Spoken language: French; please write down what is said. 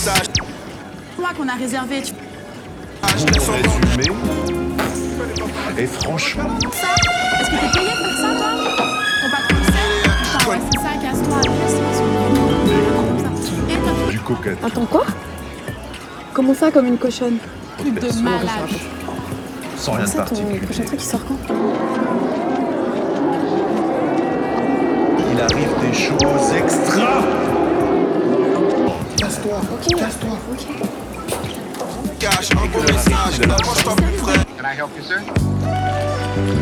message. Moi qu'on a réservé, tu Résumé. Et franchement, ça? Est-ce que t'es payé pour ça, toi? On va te le Putain, ouais, c'est ça, casse-toi, laisse-moi. Et toi, du coquette. Attends, quoi? Comment ça, comme une cochonne? truc de malade. Sans rien de C'est ton particulier. prochain truc qui sort quand? Il arrive des choses extra. Casse-toi. Ok. Casse-toi. Ok. Cache un beau message. Approche-toi plus près. Can I help you, sir?